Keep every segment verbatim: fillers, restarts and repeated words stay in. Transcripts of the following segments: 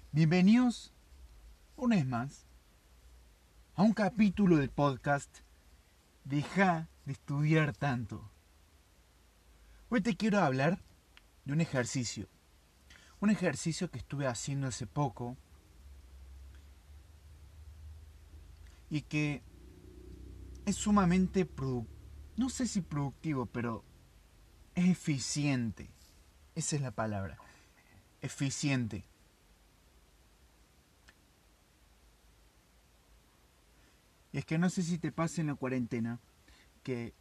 Bienvenidos una vez más a un capítulo del podcast Deja de estudiar tanto. Hoy te quiero hablar de un ejercicio. Un ejercicio que estuve haciendo hace poco y que es sumamente productivo. No sé si productivo, pero es eficiente. Esa es la palabra. Eficiente. Y es que no sé si te pasa en la cuarentena que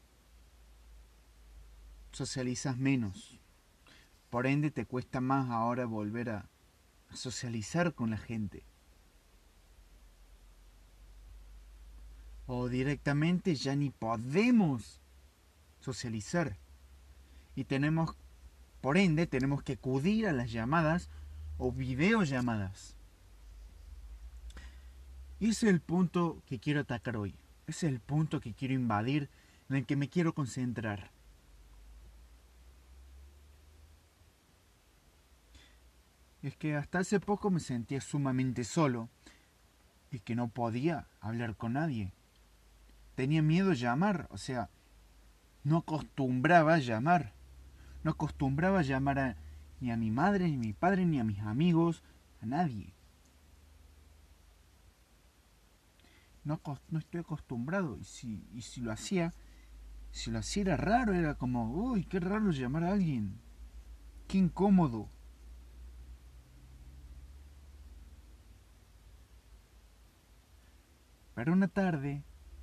socializas menos. Por ende te cuesta más ahora volver a socializar con la gente. O directamente ya ni podemos socializar. Y tenemos, por ende, tenemos que acudir a las llamadas o videollamadas. Y ese es el punto que quiero atacar hoy. Ese es el punto que quiero invadir, en el que me quiero concentrar. Es que hasta hace poco me sentía sumamente solo y que no podía hablar con nadie. Tenía miedo a llamar, o sea, no acostumbraba a llamar. No acostumbraba a llamar a, ni a mi madre, ni a mi padre, ni a mis amigos, a nadie. No, no estoy acostumbrado. Y si, y si lo hacía, si lo hacía era raro, era como, uy, qué raro llamar a alguien. Qué incómodo. Pero una tarde,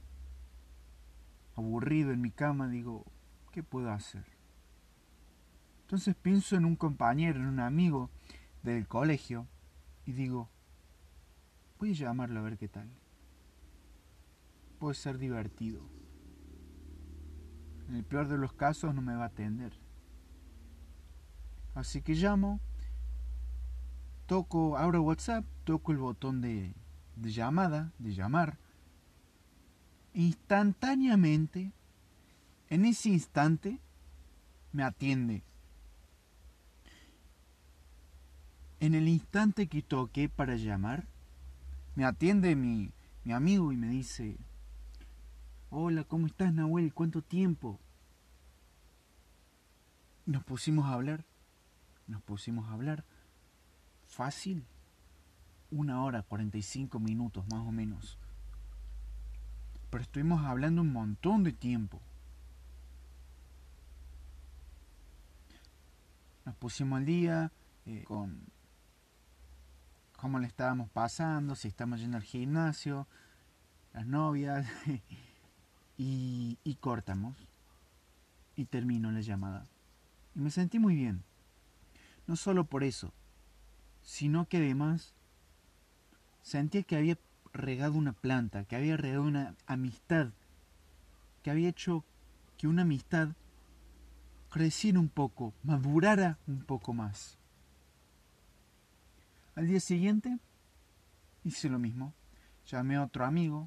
aburrido en mi cama, digo, ¿qué puedo hacer? Entonces pienso en un compañero, en un amigo del colegio, y digo, voy a llamarlo a ver qué tal. Puede ser divertido. En el peor de los casos no me va a atender. Así que llamo, toco, abro WhatsApp, toco el botón de, de llamada, de llamar. Instantáneamente, en ese instante, me atiende. En el instante que toqué para llamar, me atiende mi, mi amigo y me dice, hola, ¿cómo estás, Nahuel? ¿Cuánto tiempo? Nos pusimos a hablar, nos pusimos a hablar. Fácil, una hora, cuarenta y cinco minutos más o menos. Pero estuvimos hablando un montón de tiempo. Nos pusimos al día eh, con cómo le estábamos pasando, si estamos yendo al gimnasio, las novias, y, y cortamos. Y terminó la llamada. Y me sentí muy bien. No solo por eso, sino que además sentía que había regado una planta, que había regado una amistad, que había hecho que una amistad creciera un poco, madurara un poco más. Al día siguiente hice lo mismo. Llamé a otro amigo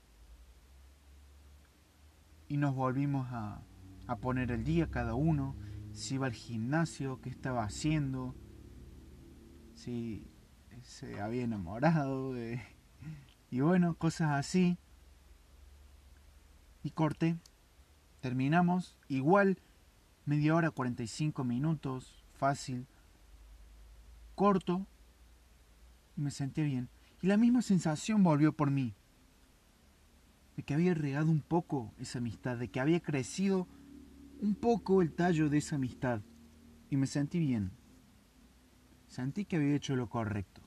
y nos volvimos a, a poner el día cada uno, si iba al gimnasio, qué estaba haciendo, si se había enamorado, eh, y bueno, cosas así. Y corté, terminamos, igual, media hora, cuarenta y cinco minutos, fácil, corto, y me sentí bien. Y la misma sensación volvió por mí, de que había regado un poco esa amistad, de que había crecido un poco el tallo de esa amistad. Y me sentí bien. Sentí que había hecho lo correcto.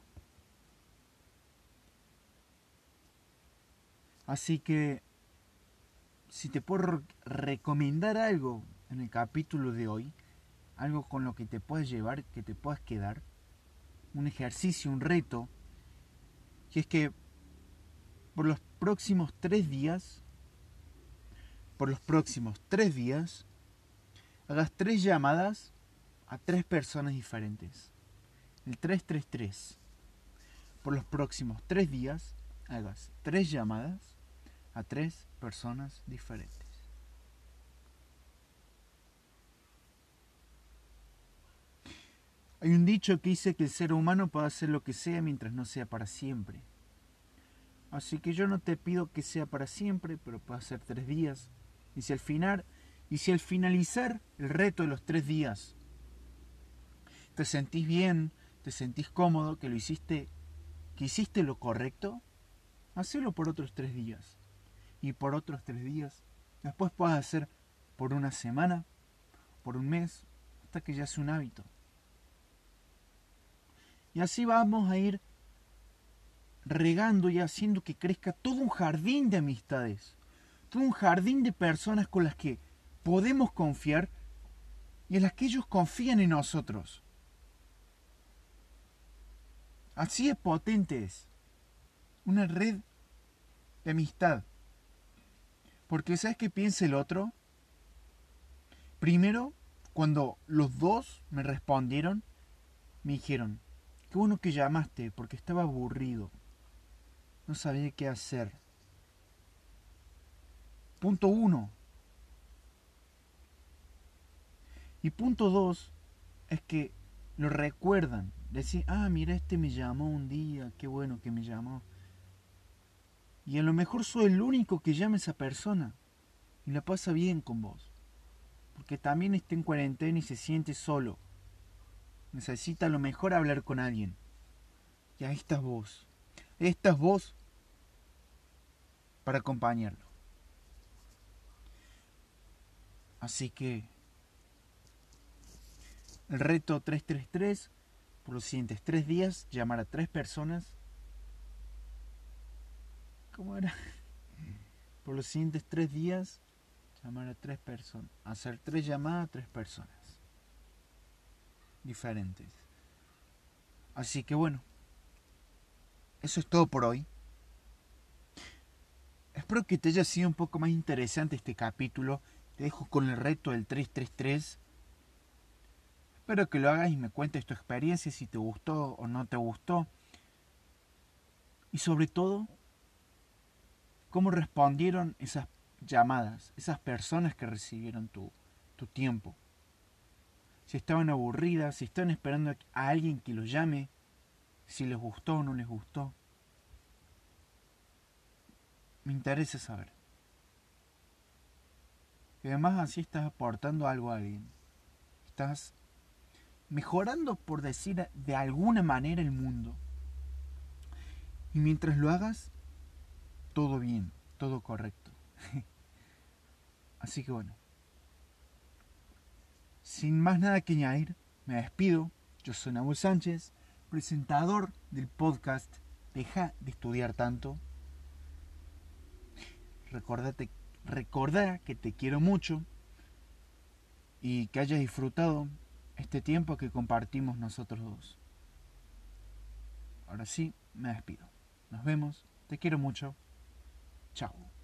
Así que, si te puedo recomendar algo en el capítulo de hoy, algo con lo que te puedas llevar, que te puedas quedar, un ejercicio, un reto, que es que por los próximos tres días, por los próximos tres días, hagas tres llamadas a tres personas diferentes. El tres tres tres. Por los próximos tres días, hagas tres llamadas a tres personas diferentes. Hay un dicho que dice que el ser humano puede hacer lo que sea mientras no sea para siempre. Así que yo no te pido que sea para siempre, pero puede ser tres días. Y si al final, y si al finalizar el reto de los tres días te sentís bien, te sentís cómodo, que lo hiciste, que hiciste lo correcto, hacelo por otros tres días. Y por otros tres días. Después puedes hacer por una semana, por un mes, hasta que ya sea un hábito. Y así vamos a ir regando y haciendo que crezca todo un jardín de amistades. Todo un jardín de personas con las que podemos confiar y en las que ellos confían en nosotros. Así de potente es una red de amistad. Porque ¿sabes qué piensa el otro? Primero, cuando los dos me respondieron, me dijeron, qué bueno que llamaste, porque estaba aburrido. No sabía qué hacer. Punto uno. Y punto dos es que lo recuerdan. Decir, ah, mira, este me llamó un día, qué bueno que me llamó. Y a lo mejor soy el único que llama a esa persona. Y la pasa bien con vos. Porque también está en cuarentena y se siente solo. Necesita a lo mejor hablar con alguien. Y ahí estás vos. Ahí estás vos para acompañarlo. Así que el reto trescientos treinta y tres, por los siguientes tres días, llamar a tres personas. ¿Cómo era? Por los siguientes tres días, llamar a tres personas. Hacer tres llamadas a tres personas diferentes. Así que bueno, eso es todo por hoy. Espero que te haya sido un poco más interesante este capítulo. Te dejo con el reto del trescientos treinta y tres. Espero que lo hagas y me cuentes tu experiencia, si te gustó o no te gustó. Y sobre todo, cómo respondieron esas llamadas, esas personas que recibieron tu, tu tiempo. Si estaban aburridas, si estaban esperando a alguien que los llame, si les gustó o no les gustó. Me interesa saber. Y además así estás aportando algo a alguien. Estás mejorando, por decir de alguna manera, el mundo. Y mientras lo hagas, todo bien, todo correcto. Así que bueno. Sin más nada que añadir, me despido. Yo soy Nahuel Sánchez, presentador del podcast Deja de estudiar tanto. Recordate, recordá que te quiero mucho y que hayas disfrutado este tiempo que compartimos nosotros dos. Ahora sí, me despido. Nos vemos. Te quiero mucho. Chao.